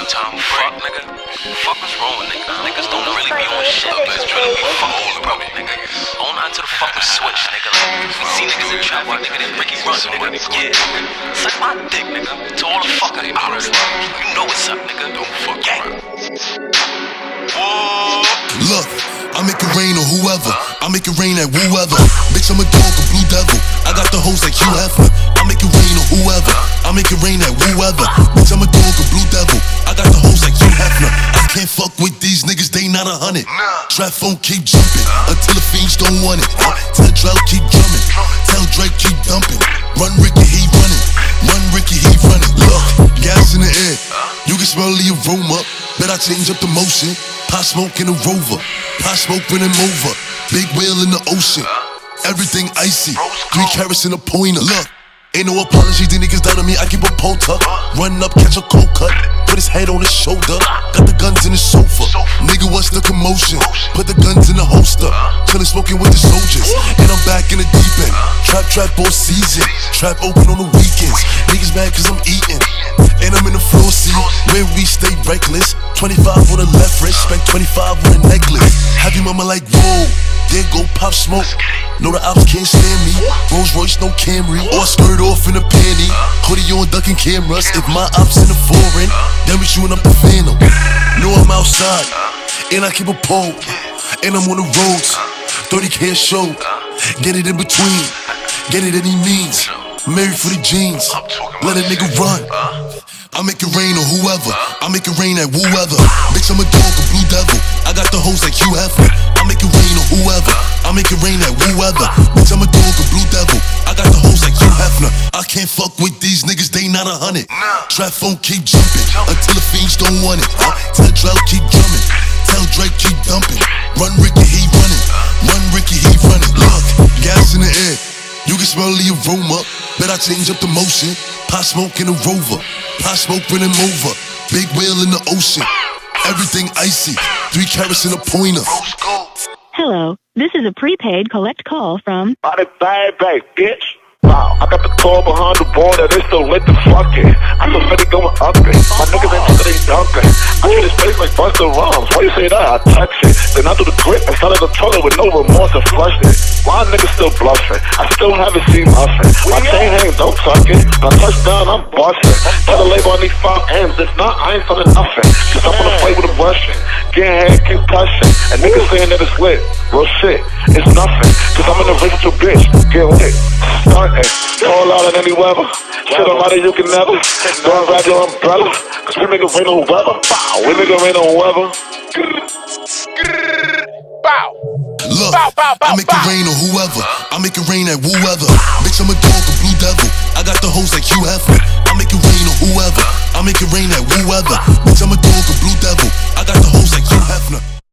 time fuck, nigga. Fuck what's wrong with niggas? Niggas don't really be on shit, bitch. Trying to be fucking bro, nigga. On onto the fucking switch, nigga. Like, we see niggas in trap, why nigga, they Ricky run, nigga. Yeah. Suck my dick, nigga. To all the fucking ops. You know what's up, nigga. Don't fuck gang. Look, I make it rain on whoever. I make it rain at whoever. Bitch, I'm a dog, a blue devil. I got the hoes like Hugh Hefner. I make it rain on whoever. I make it rain at whoever. Bitch, I'm a dog, a blue devil. I got the hoes like Hugh Hefner. I can't fuck with these niggas, they not 100. Trap phone keep jumping until the fiends don't want it. Tell Drell keep drumming. Tell Drake keep dumping. Run Ricky, he running. Run Ricky, he running. Look, gas in the air. You can smell the aroma. Bet I change up the motion. Pot smoke in a Rover. Pot smoke running over. Big whale in the ocean. Everything icy. 3 carats in a pointer. Look, ain't no apology. These niggas down on me. I keep a pole tuck. Run up, catch a cold cut. Put his head on his shoulder. Got the guns in his sofa. Nigga, what's the commotion? Put the guns in the holster. Chillin' smoking with the soldiers. And I'm back in the deep end. Trap all season. Trap open on the weekends. Niggas mad cause I'm eating. And I'm in the floor seat, where we stay reckless. 25 on the left wrist, spent 25 on a necklace. Have your mama like, whoa, there go Pop Smoke. Know the ops can't stand me. Rolls Royce, no Camry. Or skirt off in a panty. Hoodie on ducking cameras. If my ops in the foreign, then we shooting up the Phantom. Know I'm outside, and I keep a pole. And I'm on the roads, 30K a show. Get it in between, get it any means. Married for the jeans, let a nigga run. I make it rain on whoever. I make it rain at whoever. Bitch, I'm a dog, a blue devil. I got the hoes like Hugh Hefner. I make it rain on whoever. I make it rain at whoever. Bitch, I'm a dog, a blue devil. I got the hoes like Hugh Hefner. I can't fuck with these niggas, they not 100. Trap phone keep jumping until the fiends don't want it. Tell Drell keep drumming. Tell Drake keep dumping. Run Ricky, he running. Run Ricky, he running. Look, gas in the air. You can smell the aroma. Bet I change up the motion. Pot smoke in a Rover. Pot smoke running over. Big whale in the ocean. Everything icy. 3 carats in a pointer. Hello, this is a prepaid collect call from... Body bag, bitch. Wow, I got the car behind the border, they still lit the fucking. I'm so ready going up it. My niggas ain't talking, they dunking. I treat his face like Busta Rhymes. Why you say that? I touch it. Then I do the grip and started the toilet with no remorse and flushed it. My niggas still bluffing. I still haven't seen nothing. My chain hang, don't tuck it. My touchdown, I'm busting. Tell the label I need 5 M's. If not, I ain't selling nothing. Cause I'm gonna play with a Russian. Getting head, keep touching. And niggas saying that it's lit. Real shit, it's nothing. Cause I'm in a race with your bitch. Get lit. Starting. All out in any weather. Shit on lighter you can never. Don't grab your umbrella. Cause we make it rain on weather. We make it rain on weather. Bow. Look, I make it rain on whoever. I make it rain at whoever. Bitch, I'm a dog, a blue devil. I got the hoes like Hugh Hefner. I make it